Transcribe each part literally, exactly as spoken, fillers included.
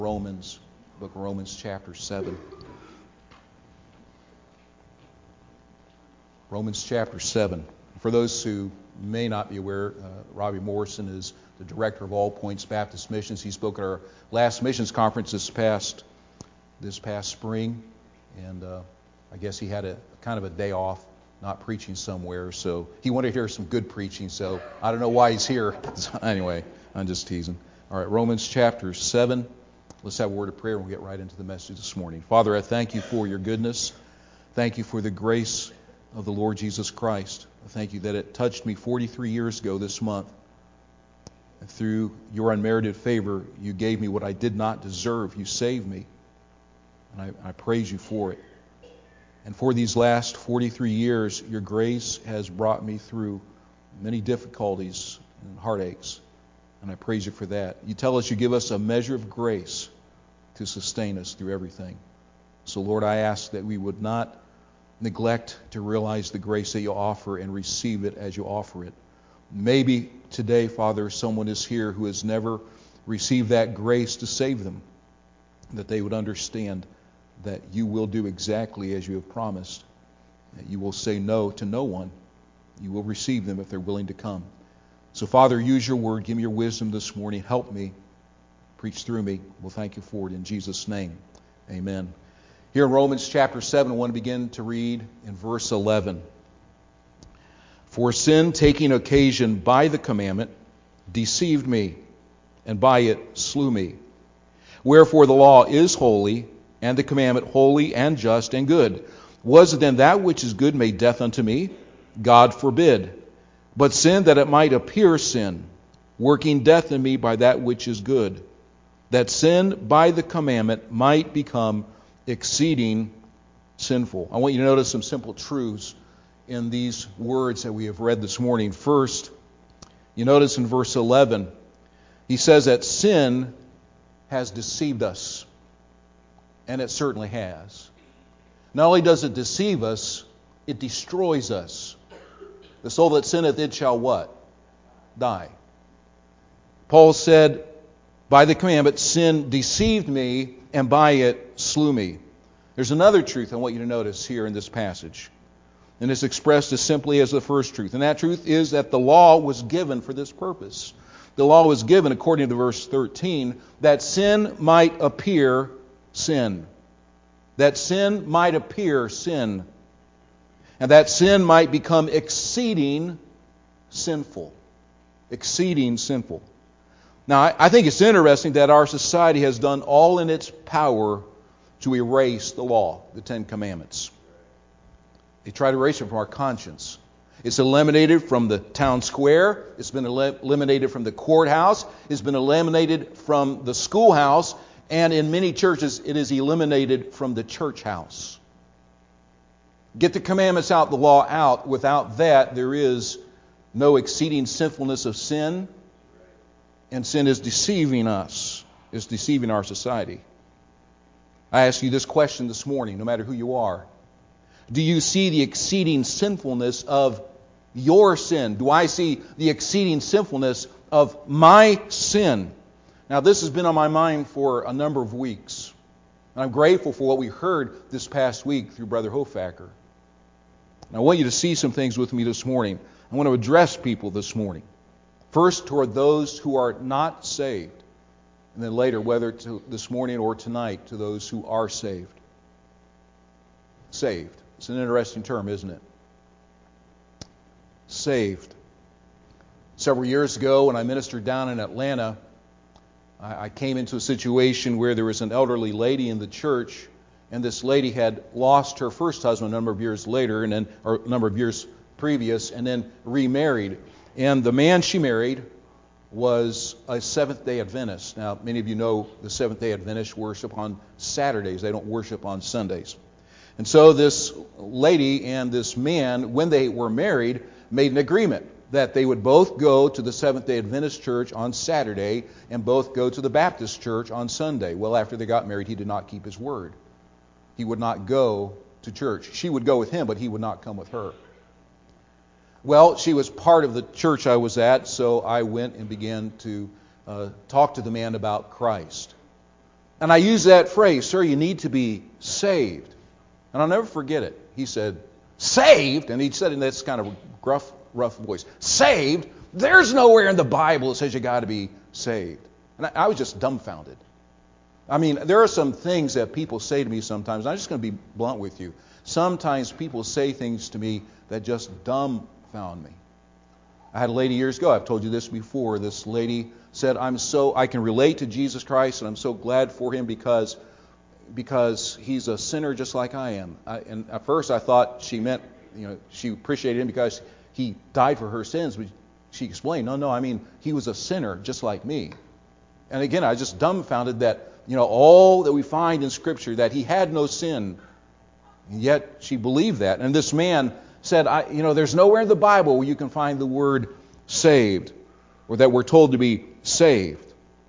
Romans, book of Romans chapter seven. Romans chapter seven. For those who may not be aware, uh, Robbie Morrison is the director of All Points Baptist Missions. He spoke at our last missions conference this past this past spring, and uh, I guess he had a kind of a day off, not preaching somewhere, so he wanted to hear some good preaching, so I don't know why he's here. So anyway, I'm just teasing. All right, Romans chapter seven. Let's have a word of prayer and we'll get right into the message this morning. Father, I thank you for your goodness. Thank you for the grace of the Lord Jesus Christ. I thank you that it touched me forty-three years ago this month. And through your unmerited favor, you gave me what I did not deserve. You saved me. And I, I praise you for it. And for these last forty-three years, your grace has brought me through many difficulties and heartaches. And I praise you for that. You tell us you give us a measure of grace to sustain us through everything. So, Lord, I ask that we would not neglect to realize the grace that you offer and receive it as you offer it. Maybe today, Father, someone is here who has never received that grace to save them, that they would understand that you will do exactly as you have promised, that you will say no to no one. You will receive them if they're willing to come. So, Father, use your word. Give me your wisdom this morning. Help me. Preach through me. We'll thank you for it in Jesus' name. Amen. Here in Romans chapter seven, I want to begin to read in verse eleven. For sin, taking occasion by the commandment, deceived me, and by it slew me. Wherefore the law is holy, and the commandment holy and just and good. Was it then that which is good made death unto me? God forbid. But sin, that it might appear sin, working death in me by that which is good, that sin by the commandment might become exceeding sinful. I want you to notice some simple truths in these words that we have read this morning. First, you notice in verse eleven, he says that sin has deceived us. And it certainly has. Not only does it deceive us, it destroys us. The soul that sinneth, it shall what? Die. Paul said, by the commandment, sin deceived me, and by it slew me. There's another truth I want you to notice here in this passage. And it's expressed as simply as the first truth. And that truth is that the law was given for this purpose. The law was given, according to verse thirteen, that sin might appear sin. That sin might appear sin. And that sin might become exceeding sinful. Exceeding sinful. Now, I think it's interesting that our society has done all in its power to erase the law, the Ten Commandments. They try to erase it from our conscience. It's eliminated from the town square. It's been el- eliminated from the courthouse. It's been eliminated from the schoolhouse. And in many churches, it is eliminated from the church house. Get the commandments out, the law out. Without that, there is no exceeding sinfulness of sin. And sin is deceiving us. It's deceiving our society. I ask you this question this morning, no matter who you are. Do you see the exceeding sinfulness of your sin? Do I see the exceeding sinfulness of my sin? Now, this has been on my mind for a number of weeks. And I'm grateful for what we heard this past week through Brother Hofacker. And I want you to see some things with me this morning. I want to address people this morning. First, toward those who are not saved. And then later, whether to this morning or tonight, to those who are saved. Saved. It's an interesting term, isn't it? Saved. Several years ago, when I ministered down in Atlanta, I came into a situation where there was an elderly lady in the church, and this lady had lost her first husband a number of years later, and then or a number of years previous, and then remarried. And the man she married was a Seventh-day Adventist. Now, many of you know the Seventh-day Adventists worship on Saturdays. They don't worship on Sundays. And so this lady and this man, when they were married, made an agreement that they would both go to the Seventh-day Adventist church on Saturday and both go to the Baptist church on Sunday. Well, after they got married, he did not keep his word. He would not go to church. She would go with him, but he would not come with her. Well, she was part of the church I was at, so I went and began to uh, talk to the man about Christ. And I use that phrase, sir, you need to be saved. And I'll never forget it. He said, saved? And he said in this kind of gruff, rough voice, saved? There's nowhere in the Bible that says you got to be saved. And I, I was just dumbfounded. I mean, there are some things that people say to me sometimes. I'm just going to be blunt with you. Sometimes people say things to me that just dumbfound me. I had a lady years ago, I've told you this before, this lady said, I'm so, I can relate to Jesus Christ and I'm so glad for Him because, because He's a sinner just like I am. I, and at first I thought she meant, you know, she appreciated Him because He died for her sins, but she explained, no, no, I mean, He was a sinner just like me. And again, I was just dumbfounded that, you know, all that we find in Scripture, that He had no sin, and yet she believed that. And this man said, I, you know, there's nowhere in the Bible where you can find the word saved, or that we're told to be saved.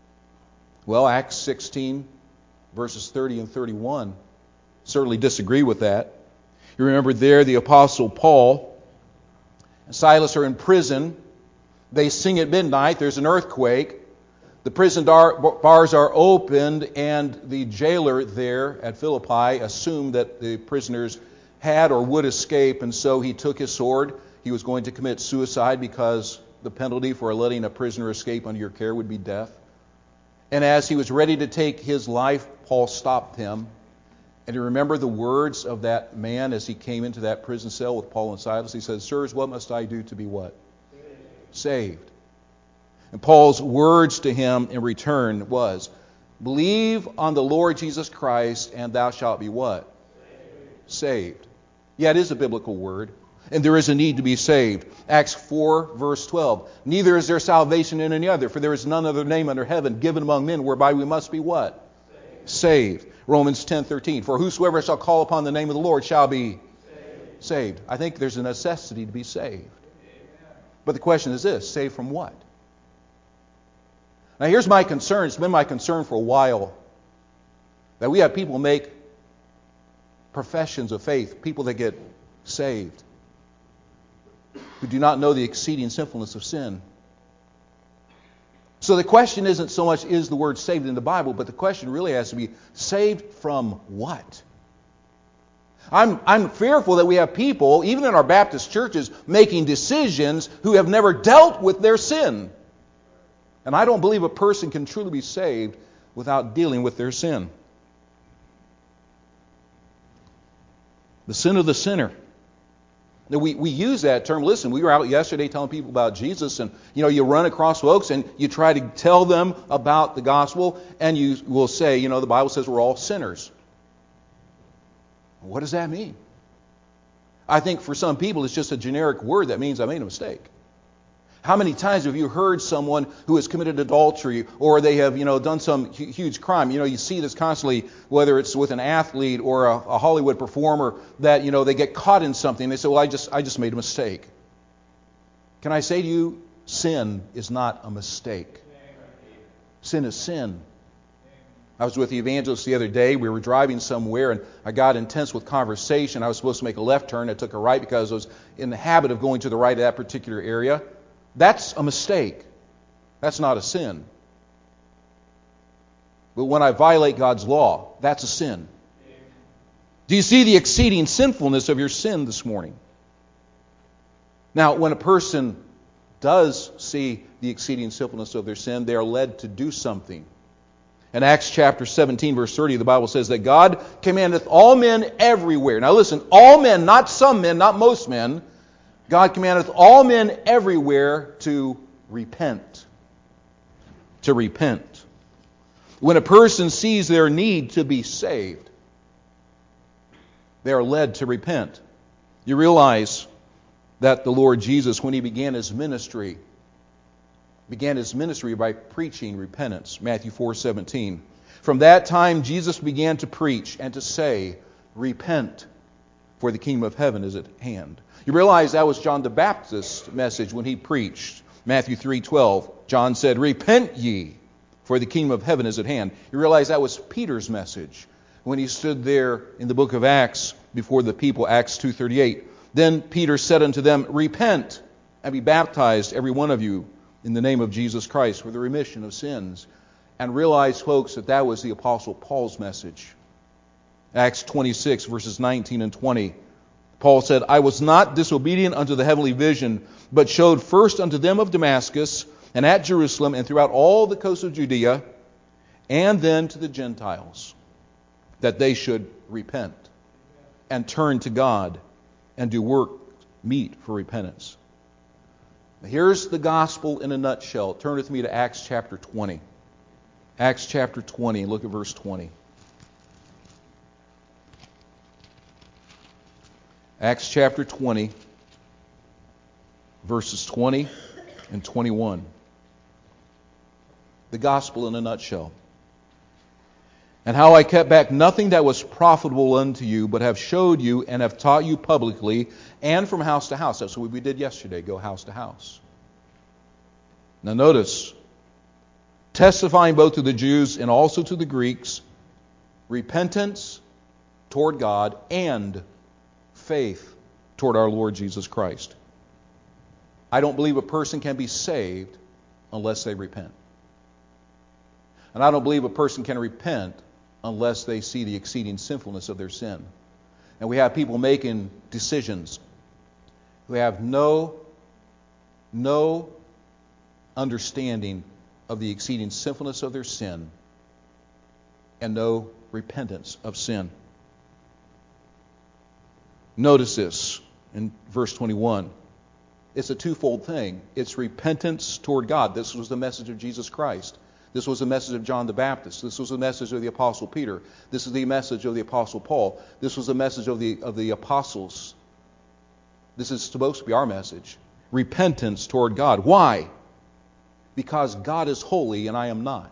Well, Acts sixteen, verses thirty and thirty-one, certainly disagree with that. You remember there the Apostle Paul and Silas are in prison. They sing at midnight. There's an earthquake. The prison bars are opened, and the jailer there at Philippi assumed that the prisoners had or would escape, and so he took his sword. He was going to commit suicide because the penalty for letting a prisoner escape under your care would be death. And as he was ready to take his life, Paul stopped him. And you remember the words of that man as he came into that prison cell with Paul and Silas? He said, sirs, what must I do to be what? Saved. Saved. And Paul's words to him in return was, believe on the Lord Jesus Christ and thou shalt be what? Saved. Saved. Yeah, it is a biblical word. And there is a need to be saved. Acts four, verse twelve. Neither is there salvation in any other, for there is none other name under heaven given among men whereby we must be what? Saved. Saved. Romans ten, thirteen. For whosoever shall call upon the name of the Lord shall be saved. Saved. I think there's a necessity to be saved. Amen. But the question is this, saved from what? Now here's my concern. It's been my concern for a while that we have people make professions of faith, people that get saved, who do not know the exceeding sinfulness of sin. So the question isn't so much is the word saved in the Bible, but the question really has to be saved from what? I'm, I'm fearful that we have people, even in our Baptist churches, making decisions who have never dealt with their sin. And I don't believe a person can truly be saved without dealing with their sin. The sin of the sinner. Now we, we use that term. Listen, we were out yesterday telling people about Jesus, and you know, you run across folks and you try to tell them about the gospel, and you will say, you know, the Bible says we're all sinners. What does that mean? I think for some people it's just a generic word that means I made a mistake. How many times have you heard someone who has committed adultery, or they have, you know, done some huge crime? You know, you see this constantly, whether it's with an athlete or a, a Hollywood performer, that, you know, they get caught in something. They say, well, I just, I just made a mistake. Can I say to you, sin is not a mistake. Sin is sin. I was with the evangelist the other day. We were driving somewhere, and I got intense with conversation. I was supposed to make a left turn. I took a right because I was in the habit of going to the right of that particular area. That's a mistake. That's not a sin. But when I violate God's law, that's a sin. Do you see the exceeding sinfulness of your sin this morning? Now, when a person does see the exceeding sinfulness of their sin, they are led to do something. In Acts chapter seventeen, verse thirty, the Bible says that God commandeth all men everywhere. Now listen, all men, not some men, not most men. God commandeth all men everywhere to repent. To repent. When a person sees their need to be saved, they are led to repent. You realize that the Lord Jesus, when He began His ministry, began His ministry by preaching repentance. Matthew four seventeen. From that time, Jesus began to preach and to say, repent, for the kingdom of heaven is at hand. You realize that was John the Baptist's message when he preached. Matthew three twelve. John said, repent ye, for the kingdom of heaven is at hand. You realize that was Peter's message when he stood there in the book of Acts before the people, Acts two thirty-eight. Then Peter said unto them, repent and be baptized, every one of you, in the name of Jesus Christ, for the remission of sins, and realize, folks, that that was the Apostle Paul's message. Acts twenty-six, verses nineteen and twenty. Paul said, I was not disobedient unto the heavenly vision, but showed first unto them of Damascus, and at Jerusalem, and throughout all the coast of Judea, and then to the Gentiles, that they should repent and turn to God and do work meet for repentance. Here's the gospel in a nutshell. Turn with me to Acts chapter twenty. Acts chapter twenty, look at verse twenty. Acts chapter twenty, verses twenty and twenty-one. The gospel in a nutshell. And how I kept back nothing that was profitable unto you, but have showed you and have taught you publicly and from house to house. That's what we did yesterday, go house to house. Now notice, testifying both to the Jews and also to the Greeks, repentance toward God and faith toward our Lord Jesus Christ. I don't believe a person can be saved unless they repent. And I don't believe a person can repent unless they see the exceeding sinfulness of their sin. And we have people making decisions who have no, no understanding of the exceeding sinfulness of their sin and no repentance of sin. Notice this in verse twenty-one. It's a twofold thing. It's repentance toward God. This was the message of Jesus Christ. This was the message of John the Baptist. This was the message of the Apostle Peter. This is the message of the Apostle Paul. This was the message of the of the apostles. This is supposed to be our message. Repentance toward God. Why? Because God is holy and I am not.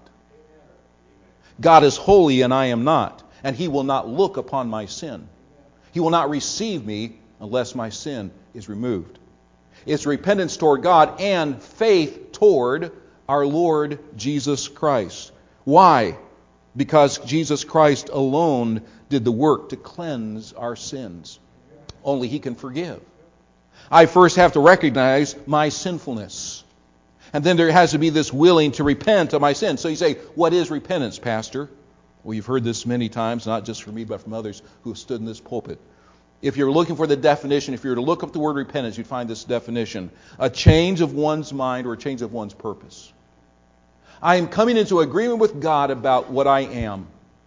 God is holy and I am not. And He will not look upon my sin. He will not receive me unless my sin is removed. It's repentance toward God and faith toward our Lord Jesus Christ. Why? Because Jesus Christ alone did the work to cleanse our sins. Only He can forgive. I first have to recognize my sinfulness. And then there has to be this willing to repent of my sin. So you say, what is repentance, Pastor? Well, you've heard this many times, not just from me, but from others who have stood in this pulpit. If you're looking for the definition, if you were to look up the word repentance, you'd find this definition. A change of one's mind or a change of one's purpose. I am coming into agreement with God about what I am.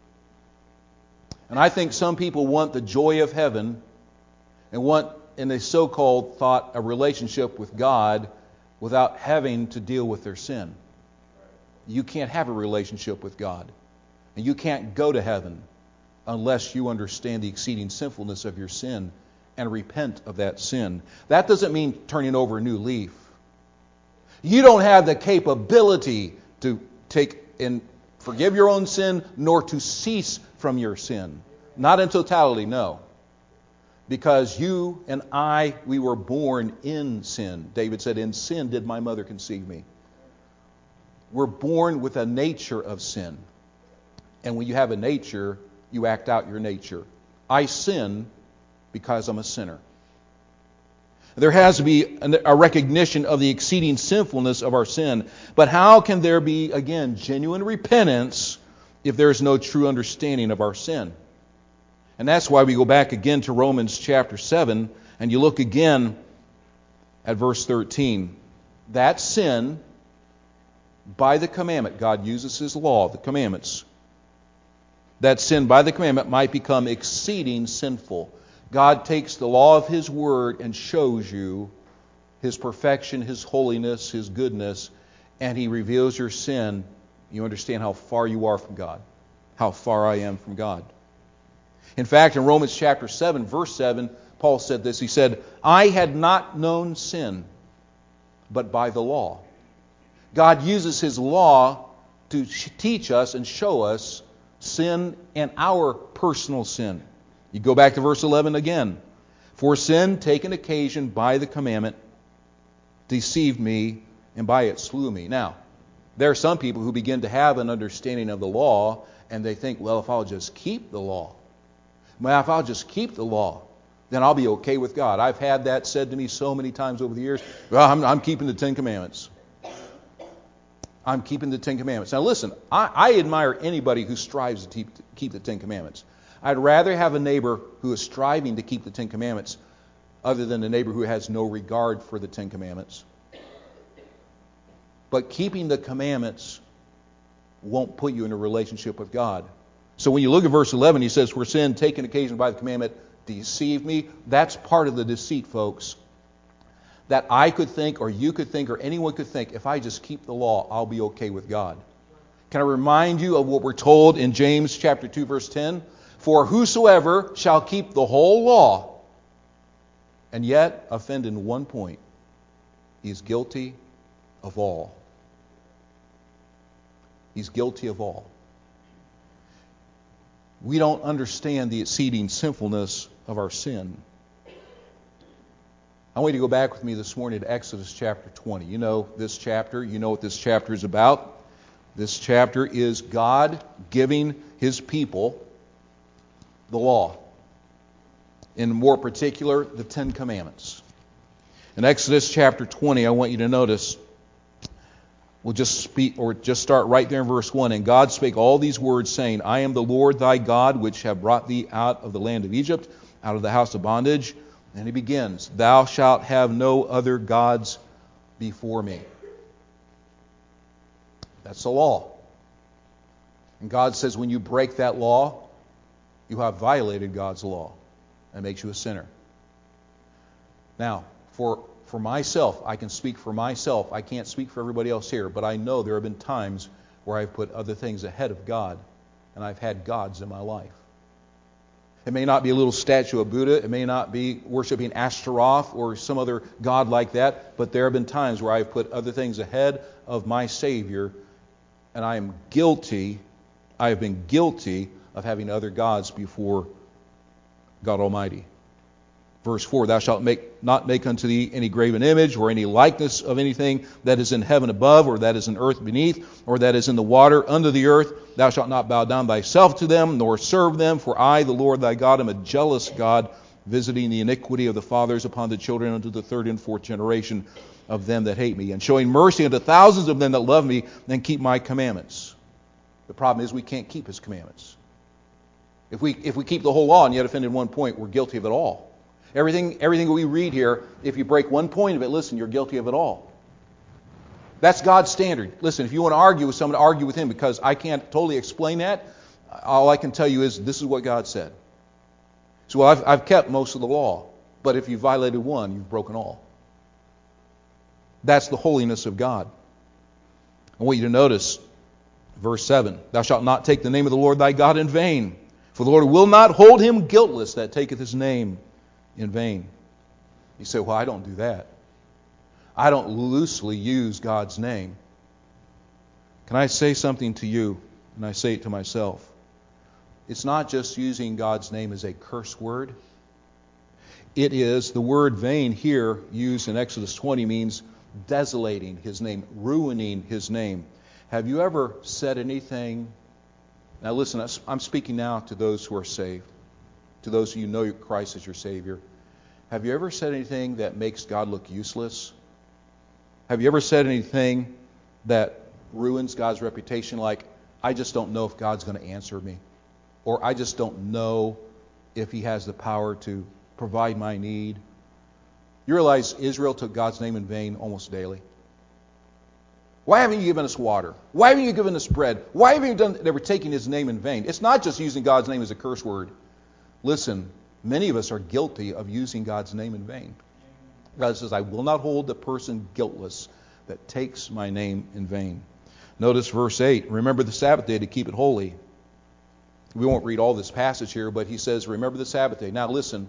And I think some people want the joy of heaven and want, in a so-called thought, a relationship with God without having to deal with their sin. You can't have a relationship with God. And you can't go to heaven unless you understand the exceeding sinfulness of your sin and repent of that sin. That doesn't mean turning over a new leaf. You don't have the capability to take and forgive your own sin, nor to cease from your sin. Not in totality, no. Because you and I, we were born in sin. David said, in sin did my mother conceive me. We're born with a nature of sin. And when you have a nature, you act out your nature. I sin because I'm a sinner. There has to be a recognition of the exceeding sinfulness of our sin. But how can there be, again, genuine repentance if there is no true understanding of our sin? And that's why we go back again to Romans chapter seven, and you look again at verse thirteen. That sin, by the commandment, God uses His law, the commandments, that sin by the commandment might become exceeding sinful. God takes the law of His Word and shows you His perfection, His holiness, His goodness, and He reveals your sin. You understand how far you are from God, how far I am from God. In fact, in Romans chapter seven, verse seven, Paul said this. He said, I had not known sin, but by the law. God uses His law to teach us and show us sin and our personal sin. You go back to verse eleven again. For sin, taken occasion by the commandment, deceived me, and by it slew me. Now, there are some people who begin to have an understanding of the law, and they think, well, if I'll just keep the law, well, if I'll just keep the law, then I'll be okay with God. I've had that said to me so many times over the years. Well, I'm, I'm keeping the Ten Commandments. I'm keeping the Ten Commandments. Now listen, I, I admire anybody who strives to keep, keep the Ten Commandments. I'd rather have a neighbor who is striving to keep the Ten Commandments other than a neighbor who has no regard for the Ten Commandments. But keeping the commandments won't put you in a relationship with God. So when you look at verse eleven, he says, "For sin taken occasion by the commandment deceived me." That's part of the deceit, folks. That I could think, or you could think, or anyone could think, if I just keep the law, I'll be okay with God. Can I remind you of what we're told in James chapter two, verse ten? "For whosoever shall keep the whole law, and yet offend in one point, he is guilty of all." He's guilty of all. We don't understand the exceeding sinfulness of our sin. I want you to go back with me this morning to Exodus chapter twenty. You know this chapter. You know what this chapter is about. This chapter is God giving His people the law. In more particular, the Ten Commandments. In Exodus chapter twenty, I want you to notice, we'll just speak, or just start right there in verse one. "And God spake all these words, saying, I am the Lord thy God, which have brought thee out of the land of Egypt, out of the house of bondage." And he begins, "Thou shalt have no other gods before me." That's the law. And God says when you break that law, you have violated God's law. That makes you a sinner. Now, for for myself, I can speak for myself. I can't speak for everybody else here, but I know there have been times where I've put other things ahead of God, and I've had gods in my life. It may not be a little statue of Buddha. It may not be worshiping Ashtaroth or some other god like that, but there have been times where I've put other things ahead of my Savior, and I am guilty, I have been guilty of having other gods before God Almighty. Verse four, "Thou shalt make, not make unto thee any graven image or any likeness of anything that is in heaven above, or that is in earth beneath, or that is in the water under the earth. Thou shalt not bow down thyself to them, nor serve them. For I, the Lord thy God, am a jealous God, visiting the iniquity of the fathers upon the children unto the third and fourth generation of them that hate me, and showing mercy unto thousands of them that love me and keep my commandments." The problem is we can't keep His commandments. If we if we keep the whole law and yet offend in one point, we're guilty of it all. Everything, everything we read here, if you break one point of it, listen, you're guilty of it all. That's God's standard. Listen, if you want to argue with someone, argue with him, because I can't totally explain that. All I can tell you is this is what God said. So well, I've, I've kept most of the law, but if you violated one, you've broken all. That's the holiness of God. I want you to notice verse seven. "Thou shalt not take the name of the Lord thy God in vain, for the Lord will not hold him guiltless that taketh his name in vain." You say, "Well, I don't do that. I don't loosely use God's name." Can I say something to you? And I say it to myself. It's not just using God's name as a curse word. It is, the word vain here used in Exodus twenty means desolating His name, ruining His name. Have you ever said anything? Now listen, I'm speaking now to those who are saved, to those of you who know Christ as your Savior. Have you ever said anything that makes God look useless? Have you ever said anything that ruins God's reputation, like, "I just don't know if God's going to answer me," or "I just don't know if He has the power to provide my need"? You realize Israel took God's name in vain almost daily. "Why haven't you given us water? Why haven't you given us bread? Why haven't you done..." They were taking His name in vain. It's not just using God's name as a curse word. Listen, many of us are guilty of using God's name in vain. God says, "I will not hold the person guiltless that takes my name in vain." Notice verse eight. "Remember the Sabbath day to keep it holy." We won't read all this passage here, but he says, remember the Sabbath day. Now listen,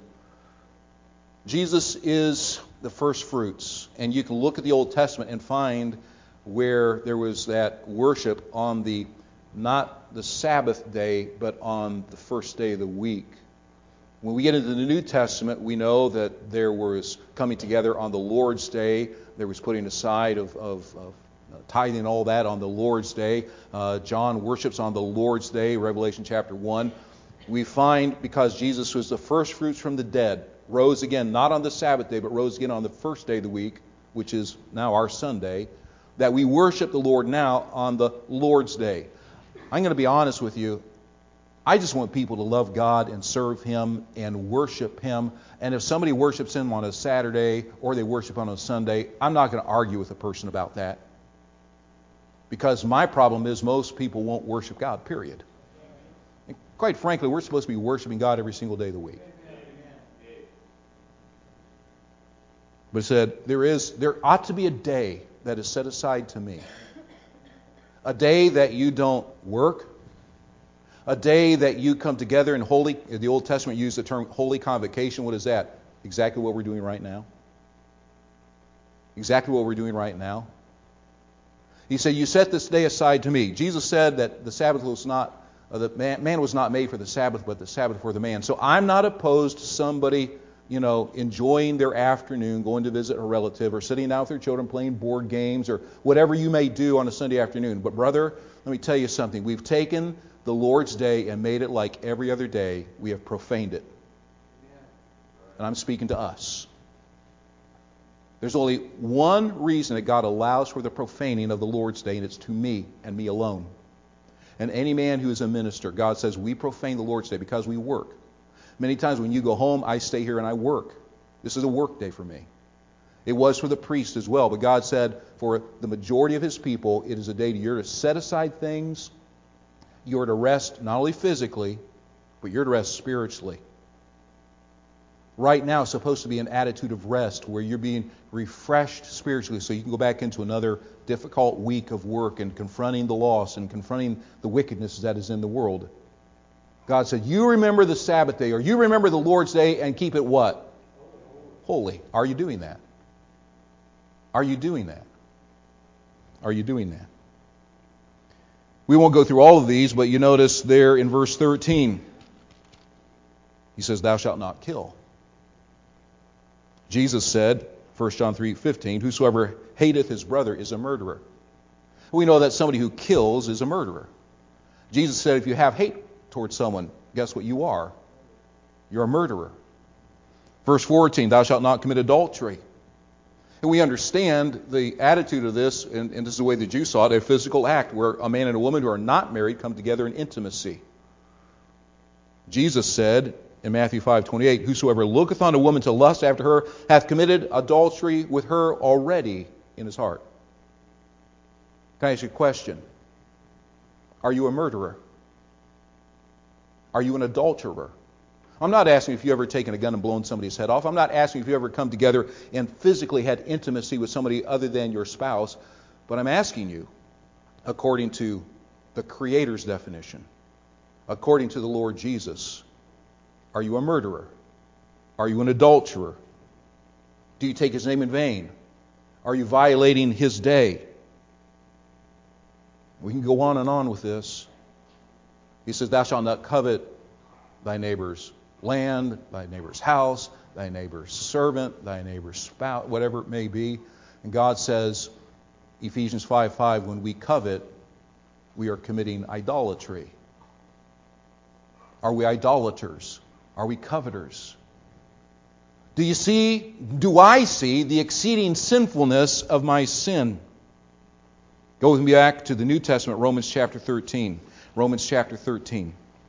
Jesus is the first fruits. And you can look at the Old Testament and find where there was that worship on the, not the Sabbath day, but on the first day of the week. When we get into the New Testament, we know that there was coming together on the Lord's Day. There was putting aside of, of, of tithing and all that on the Lord's Day. Uh, John worships on the Lord's Day, Revelation chapter one. We find, because Jesus was the first fruits from the dead, rose again, not on the Sabbath day, but rose again on the first day of the week, which is now our Sunday. that we worship the Lord now on the Lord's Day. I'm going to be honest with you. I just want people to love God and serve Him and worship Him. And if somebody worships Him on a Saturday or they worship on a Sunday, I'm not going to argue with a person about that. Because my problem is most people won't worship God, period. And quite frankly, we're supposed to be worshiping God every single day of the week. But it said, there is, there ought to be a day that is set aside to me. A day that you don't work. A day that you come together in holy, the Old Testament used the term holy convocation. What is that? Exactly what we're doing right now. Exactly what we're doing right now. He said, you set this day aside to me. Jesus said that the Sabbath was not, uh, the man, man was not made for the Sabbath, but the Sabbath for the man. So I'm not opposed to somebody, you know, enjoying their afternoon, going to visit a relative, or sitting down with their children playing board games, or whatever you may do on a Sunday afternoon. But brother, let me tell you something. We've taken the Lord's Day and made it like every other day. We have profaned it. And I'm speaking to us. There's only one reason that God allows for the profaning of the Lord's Day, and it's to me and me alone. And any man who is a minister, God says we profane the Lord's Day because we work. Many times when you go home, I stay here and I work. This is a work day for me. It was for the priest as well, but God said for the majority of His people, it is a day you're to set aside things. You're to rest not only physically, but you're to rest spiritually. Right now it's supposed to be an attitude of rest where you're being refreshed spiritually so you can go back into another difficult week of work and confronting the loss and confronting the wickedness that is in the world. God said, you remember the Sabbath day, or you remember the Lord's Day and keep it what? Holy. Are you doing that? Are you doing that? Are you doing that? We won't go through all of these, but you notice there in verse thirteen, he says, thou shalt not kill. Jesus said, First John three fifteen, whosoever hateth his brother is a murderer. We know that somebody who kills is a murderer. Jesus said, if you have hate towards someone, guess what you are? You're a murderer. Verse fourteen, thou shalt not commit adultery. And we understand the attitude of this, and, and this is the way the Jews saw it, a physical act where a man and a woman who are not married come together in intimacy. Jesus said in Matthew five twenty-eight, whosoever looketh on a woman to lust after her hath committed adultery with her already in his heart. Can I ask you a question? Are you a murderer? Are you an adulterer? I'm not asking if you ever taken a gun and blown somebody's head off. I'm not asking if you ever come together and physically had intimacy with somebody other than your spouse. But I'm asking you, according to the Creator's definition, according to the Lord Jesus, are you a murderer? Are you an adulterer? Do you take His name in vain? Are you violating His day? We can go on and on with this. He says, thou shalt not covet thy neighbor's land, thy neighbor's house, thy neighbor's servant, thy neighbor's spouse, whatever it may be. And God says, Ephesians five five, when we covet, we are committing idolatry. Are we idolaters? Are we coveters? Do you see, do I see the exceeding sinfulness of my sin? Go with me back to the New Testament, Romans chapter thirteen. Romans chapter thirteen.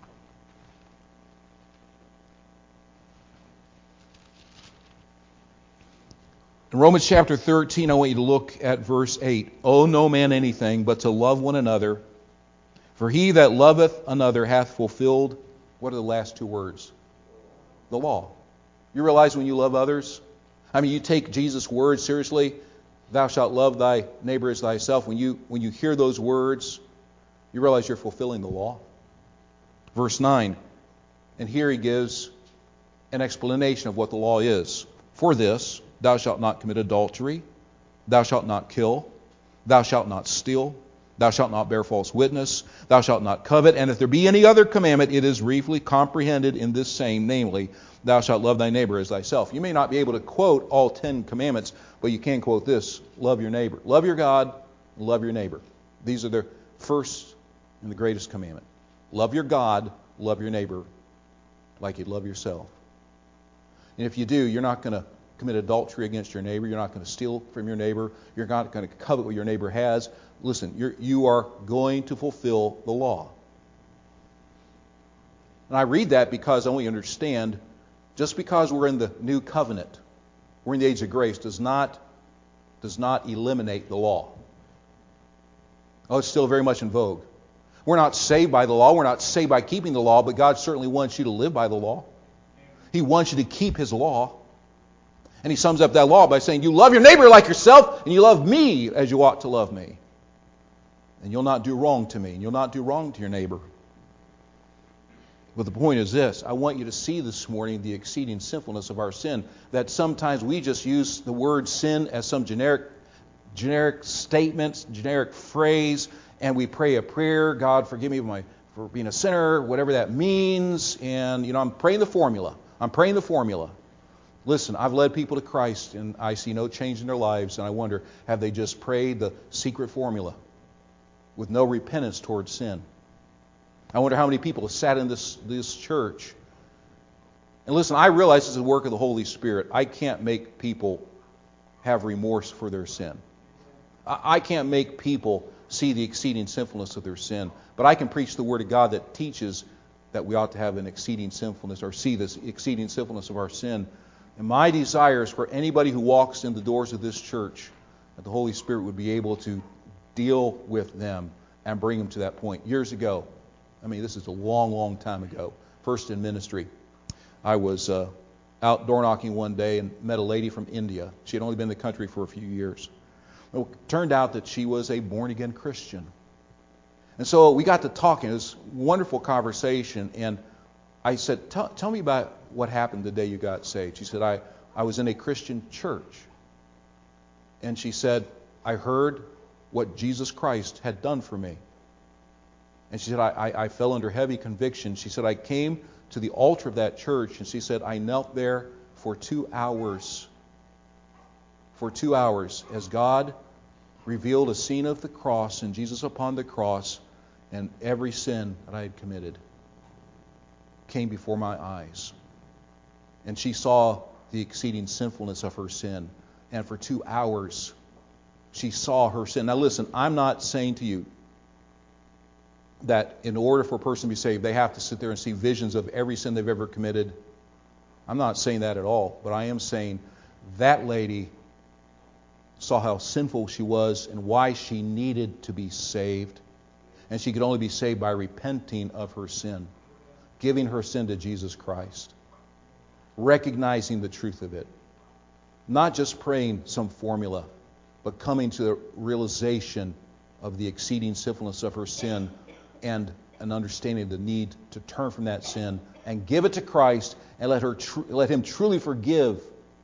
In Romans chapter thirteen, I want you to look at verse eight. Owe no man anything but to love one another. For he that loveth another hath fulfilled, what are the last two words? The law. You realize when you love others? I mean, you take Jesus' words seriously. Thou shalt love thy neighbor as thyself. When you, when you hear those words, you realize you're fulfilling the law. Verse nine. And here he gives an explanation of what the law is. For this, thou shalt not commit adultery, thou shalt not kill, thou shalt not steal, thou shalt not bear false witness, thou shalt not covet, and if there be any other commandment, it is briefly comprehended in this same, namely, thou shalt love thy neighbor as thyself. You may not be able to quote all ten commandments, but you can quote this: love your neighbor. Love your God, love your neighbor. These are the first and the greatest commandment. Love your God, love your neighbor like you'd love yourself. And if you do, you're not going to commit adultery against your neighbor. You're not going to steal from your neighbor. You're not going to covet what your neighbor has. Listen, you're, you are going to fulfill the law. And I read that because I want you to understand, just because we're in the new covenant, we're in the age of grace, does not, does not eliminate the law. Oh, it's still very much in vogue. We're not saved by the law. We're not saved by keeping the law, but God certainly wants you to live by the law. He wants you to keep His law. And He sums up that law by saying, you love your neighbor like yourself, and you love me as you ought to love me. And you'll not do wrong to me, and you'll not do wrong to your neighbor. But the point is this. I want you to see this morning the exceeding sinfulness of our sin. That sometimes we just use the word sin as some generic generic statement, generic phrase, and we pray a prayer, God forgive me for, my, for being a sinner, whatever that means. And, you know, I'm praying the formula. I'm praying the formula. Listen, I've led people to Christ, and I see no change in their lives, and I wonder, have they just prayed the secret formula with no repentance towards sin? I wonder how many people have sat in this, this church. And listen, I realize this is the work of the Holy Spirit. I can't make people have remorse for their sin. I can't make people see the exceeding sinfulness of their sin. But I can preach the Word of God that teaches that we ought to have an exceeding sinfulness, or see this exceeding sinfulness of our sin. And my desire is for anybody who walks in the doors of this church, that the Holy Spirit would be able to deal with them and bring them to that point. Years ago, I mean, this is a long, long time ago, first in ministry, I was uh, out door knocking one day and met a lady from India. She had only been in the country for a few years. It turned out that she was a born-again Christian. And so we got to talking. It was a wonderful conversation. And I said, tell, tell me about what happened the day you got saved. She said, I, I was in a Christian church. And she said, I heard what Jesus Christ had done for me. And she said, I, I, I fell under heavy conviction. She said, I came to the altar of that church. And she said, I knelt there for two hours. For two hours as God revealed a scene of the cross and Jesus upon the cross, and every sin that I had committed came before my eyes. And she saw the exceeding sinfulness of her sin. And for two hours, she saw her sin. Now listen, I'm not saying to you that in order for a person to be saved, they have to sit there and see visions of every sin they've ever committed. I'm not saying that at all. But I am saying that lady saw how sinful she was and why she needed to be saved. And she could only be saved by repenting of her sin, giving her sin to Jesus Christ, recognizing the truth of it, not just praying some formula, but coming to the realization of the exceeding sinfulness of her sin and an understanding of the need to turn from that sin and give it to Christ and let her tr- let Him truly forgive.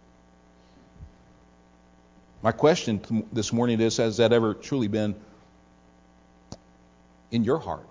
My question this morning is, has that ever truly been in your heart?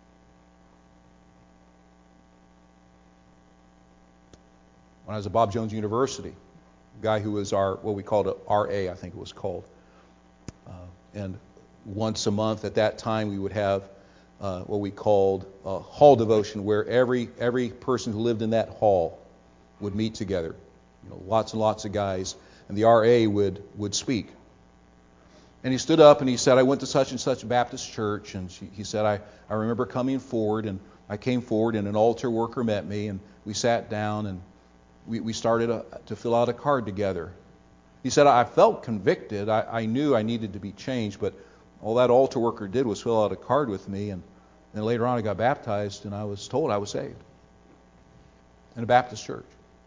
When I was at Bob Jones University, a guy who was our, what we called a R A, I think it was called. Uh, and once a month at that time we would have uh, what we called a hall devotion, where every every person who lived in that hall would meet together. You know, lots and lots of guys. And the R A would, would speak. And he stood up and he said, I went to such and such Baptist church. And she, he said, I, I remember coming forward, and I came forward and an altar worker met me, and we sat down and we, we started a, to fill out a card together. He said, I felt convicted. I, I knew I needed to be changed, but all that altar worker did was fill out a card with me. And then later on I got baptized, and I was told I was saved in a Baptist church.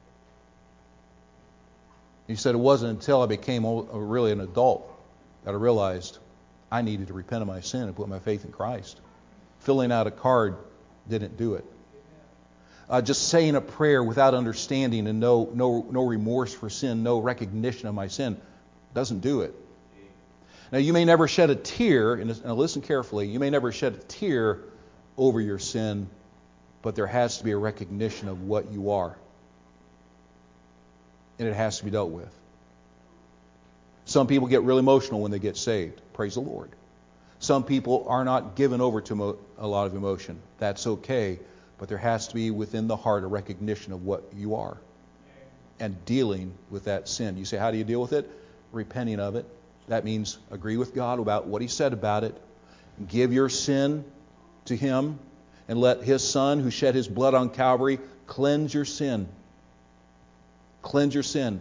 He said it wasn't until I became really an adult that I realized I needed to repent of my sin and put my faith in Christ. Filling out a card didn't do it. Uh, just saying a prayer without understanding and no, no, no remorse for sin, no recognition of my sin, doesn't do it. Now, you may never shed a tear, and listen carefully, you may never shed a tear over your sin, but there has to be a recognition of what you are. And it has to be dealt with. Some people get real emotional when they get saved. Praise the Lord. Some people are not given over to mo- a lot of emotion. That's okay. But there has to be within the heart a recognition of what you are. and dealing with that sin. You say, how do you deal with it? Repenting of it. That means agree with God about what He said about it. Give your sin to Him and let His Son, who shed His blood on Calvary, cleanse your sin. Cleanse your sin.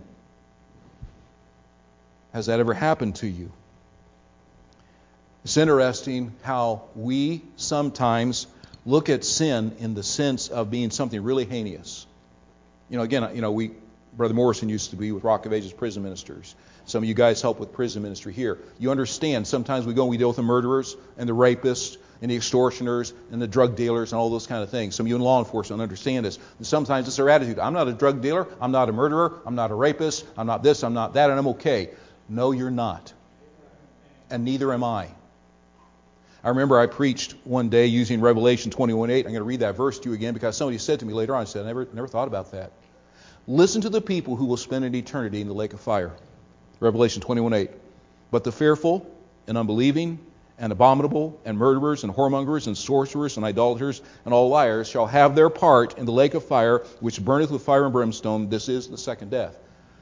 Has that ever happened to you? It's interesting how we sometimes look at sin in the sense of being something really heinous. You know, again, you know, we, Brother Morrison used to be with Rock of Ages prison ministers. Some of you guys help with prison ministry here. You understand, sometimes we go and we deal with the murderers and the rapists and the extortioners and the drug dealers and all those kind of things. Some of you in law enforcement understand this. And sometimes it's our attitude. I'm not a drug dealer. I'm not a murderer. I'm not a rapist. I'm not this. I'm not that. And I'm okay. No, you're not. And neither am I. I remember I preached one day using Revelation twenty-one eight. I'm going to read that verse to you again because somebody said to me later on, I said, I never, never thought about that. Listen to the people who will spend an eternity in the lake of fire. Revelation twenty-one eight. But the fearful and unbelieving and abominable and murderers and whoremongers and sorcerers and idolaters and all liars shall have their part in the lake of fire, which burneth with fire and brimstone. This is the second death.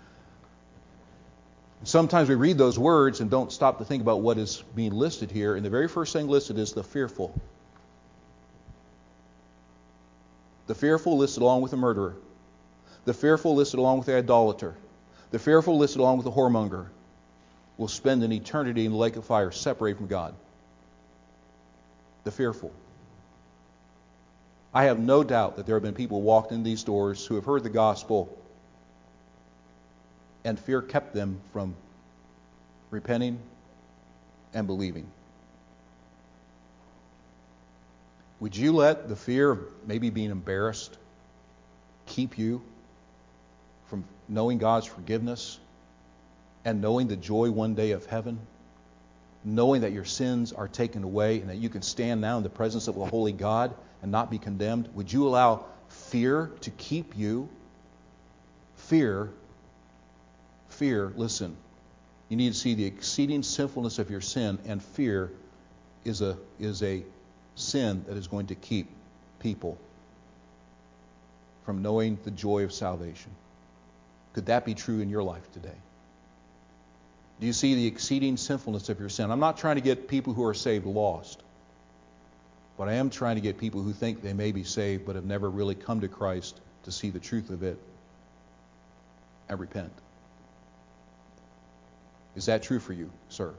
Sometimes we read those words and don't stop to think about what is being listed here. And the very first thing listed is the fearful. The fearful listed along with the murderer. The fearful listed along with the idolater. The fearful listed along with the whoremonger will spend an eternity in the lake of fire separated from God. The fearful. I have no doubt that there have been people who walked in these doors who have heard the gospel and fear kept them from repenting and believing. Would you let the fear of maybe being embarrassed keep you from knowing God's forgiveness and knowing the joy one day of heaven? Knowing that your sins are taken away and that you can stand now in the presence of a holy God and not be condemned? Would you allow fear to keep you? Fear Fear, listen, you need to see the exceeding sinfulness of your sin, and fear is a is a sin that is going to keep people from knowing the joy of salvation. Could that be true in your life today? Do you see the exceeding sinfulness of your sin? I'm not trying to get people who are saved lost, but I am trying to get people who think they may be saved but have never really come to Christ to see the truth of it and repent. Is that true for you, sir?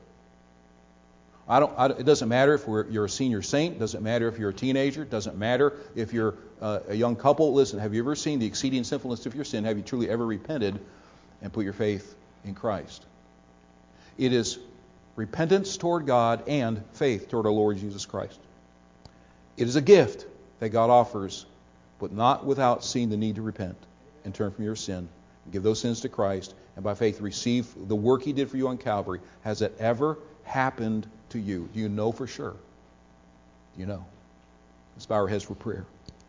I don't. I, it doesn't matter if we're, you're a senior saint. It doesn't matter if you're a teenager. It doesn't matter if you're uh, a young couple. Listen, have you ever seen the exceeding sinfulness of your sin? Have you truly ever repented and put your faith in Christ? It is repentance toward God and faith toward our Lord Jesus Christ. It is a gift that God offers, but not without seeing the need to repent and turn from your sin. Give those sins to Christ, and by faith receive the work He did for you on Calvary. Has it ever happened to you? Do you know for sure? Do you know? Let's bow our heads for prayer.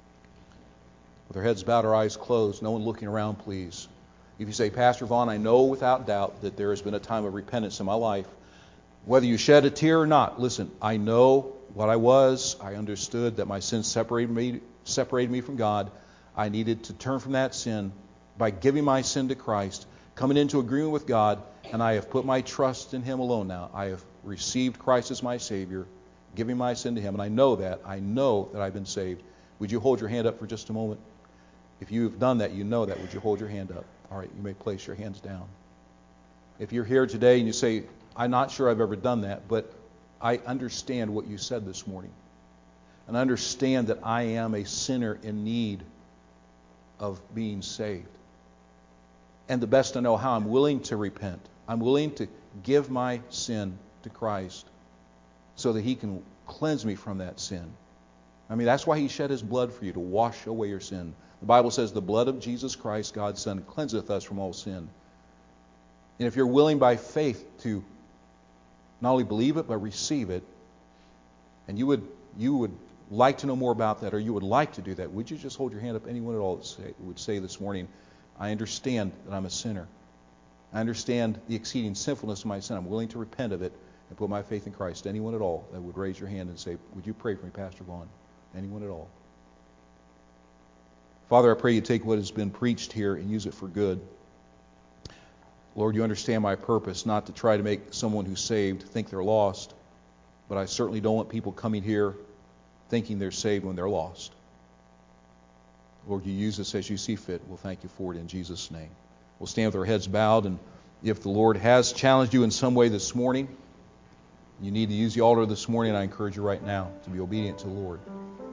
With our heads bowed, our eyes closed, no one looking around, please. If you say, Pastor Vaughn, I know without doubt that there has been a time of repentance in my life. Whether you shed a tear or not, listen, I know what I was. I understood that my sin separated me, separated me from God. I needed to turn from that sin by giving my sin to Christ, coming into agreement with God, and I have put my trust in Him alone now. I have received Christ as my Savior, giving my sin to Him, and I know that. I know that I've been saved. Would you hold your hand up for just a moment? If you have done that, you know that. Would you hold your hand up? All right, you may place your hands down. If you're here today and you say, I'm not sure I've ever done that, but I understand what you said this morning. And I understand that I am a sinner in need of being saved. And the best I know how, I'm willing to repent. I'm willing to give my sin to Christ so that He can cleanse me from that sin. I mean, that's why He shed His blood for you, to wash away your sin. The Bible says the blood of Jesus Christ, God's Son, cleanseth us from all sin. And if you're willing by faith to not only believe it, but receive it, and you would you would like to know more about that, or you would like to do that, would you just hold your hand up? Anyone at all that say, would say this morning, I understand that I'm a sinner. I understand the exceeding sinfulness of my sin. I'm willing to repent of it and put my faith in Christ. Anyone at all that would raise your hand and say, would you pray for me, Pastor Vaughn? Anyone at all? Father, I pray you take what has been preached here and use it for good. Lord, you understand my purpose, not to try to make someone who's saved think they're lost, but I certainly don't want people coming here thinking they're saved when they're lost. Lord, you use us as you see fit. We'll thank you for it in Jesus' name. We'll stand with our heads bowed, and if the Lord has challenged you in some way this morning, you need to use the altar this morning, I encourage you right now to be obedient to the Lord.